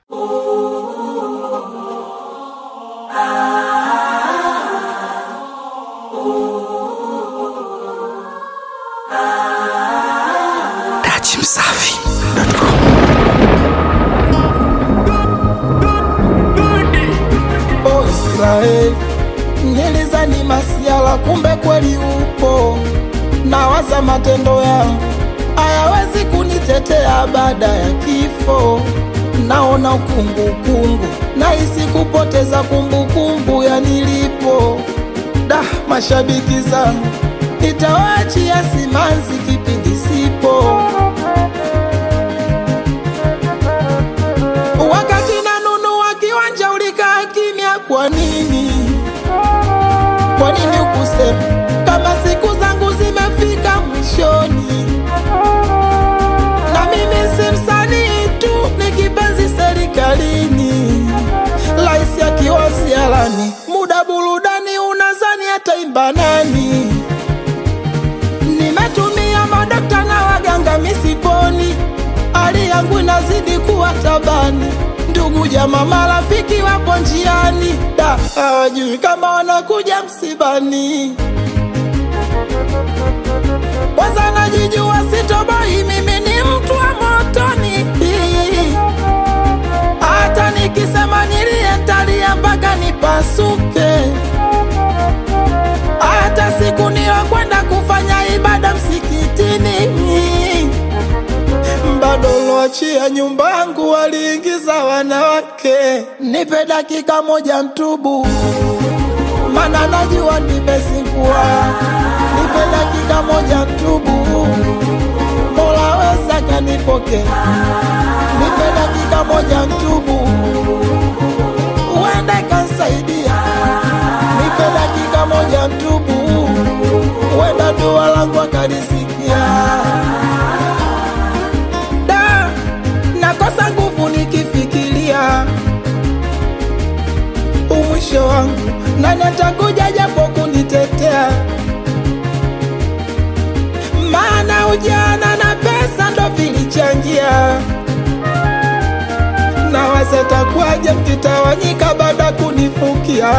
Nilizani masiala kumbe kweli upo. Nawaza matendo yangu hayawezi kunitetea baada ya kifo. Naona ukungu, nahisi kupoteza kumbukumbu ya nilipo. Mashabiki zangu nitawaachia simanzi kipindi sipo. Wakati nanunua kiwanja ulikaa kimya, kwa nini? Kwa nini ukusema kama siku zangu zimefika mwishoni? Na mimi si msanii tu, ni kipenzi serikalini. Laisi akiwa sialani, muda burudani unazani ataimba nani? Nimetumia madokta na waganga misiponi, hali yangu inazidi kuwa tabani. Ndugu jamaa marafiki wapo njiani, hawajui kama wanakuja msibani. Kwanza najijua sitoboi, mimi ni mtu wa motoni. Hata nikisema nilie nitalia mpaka nipasuke. Hata siku niliyokwenda kufanya ibada msikitini, bado loachia nyumba yangu waliingiza wanawake. Nipe dakika moja ntubu, mana najua nimezingua. Nipe dakika moja ntubu, Mola weza kanipoke. Nipe dakika moja ntubu, uende kansaidia. Nipe dakika moja ntubu, uenda dua langu akalisikia. Nakosa nguvu nikifikiria umwisho wangu, nani atakuja japo kunitetea? Maana ujana na pesa ndo vilichangia. Na waza takuaje mkitawanyika baada kunifukia.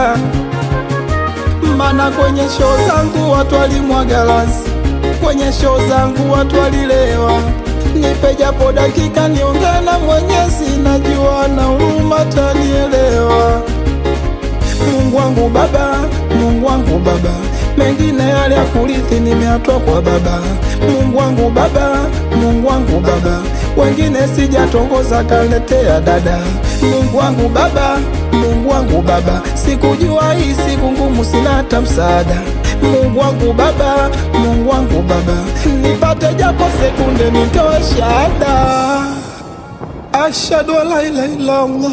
Maana kwenye show zangu watu walimwaga lansi, kwenye show zangu watu walilewa. Nipe japo dakika niongee na Mwenyezi, najua na huruma tanielewa. Mungu wangu baba, Mungu wangu baba, mengine yale ya kurithi nimeatoa kwa baba. Mungu wangu baba, Mungu wangu baba, wengine sijatongoza kaletea dada. Mungu wangu baba, Mungu wangu baba, sikujua hii siku ngumu, sina hata msaada. Mungu wangu baba, Mungu wangu baba, nipate japo sekunde nitoe shahada. Ashhadu an la ilaha illa Allah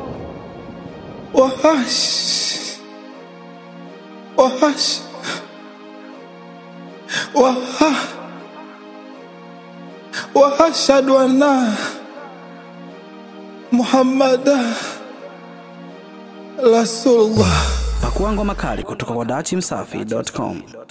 wa ashhadu anna Muhammada Rasulullah. Pakua ngoma kali kutoka kwa dachimsafi.com.